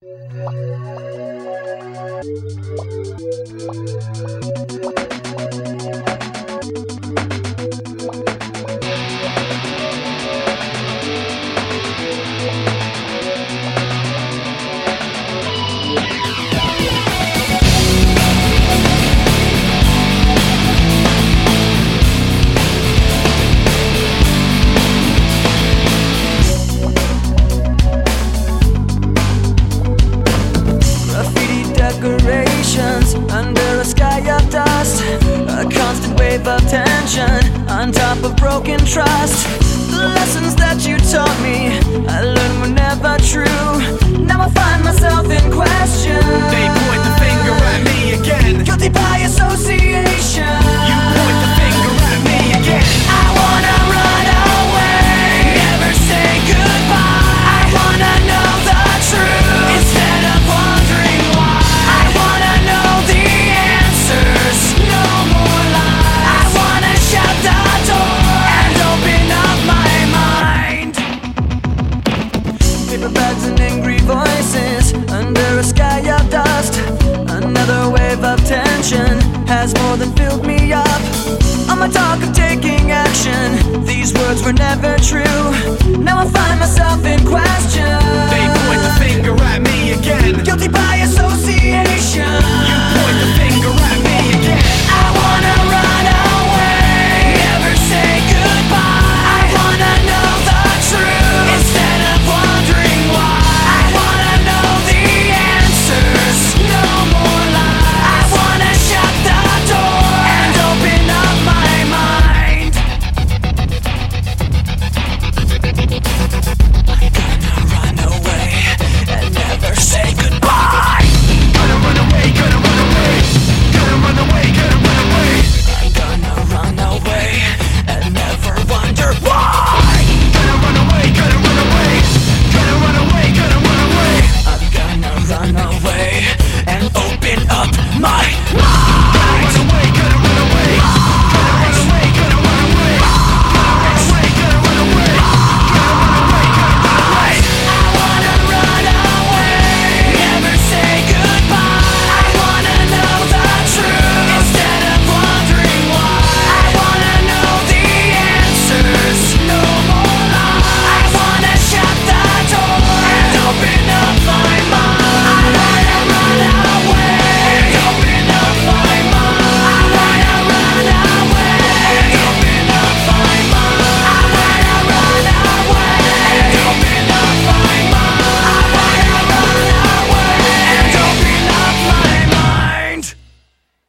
Decorations under a sky of dust, a constant wave of tension on top of broken trust. The lessons that you taught me, I learned were never true. Now I find myself in question. They point the finger at me again. Guilty by association. You point the finger at me again. I wanna run away, never say goodbye. I wanna know the truth instead of wondering why. I wanna know the answers, no more lies. I wanna shut the door and open up my mind. Paper bags and angry voices under a sky of dust. Another wave of tension has more than filled me up. On my talk of taking action, these words were never true. Now I find myself in question.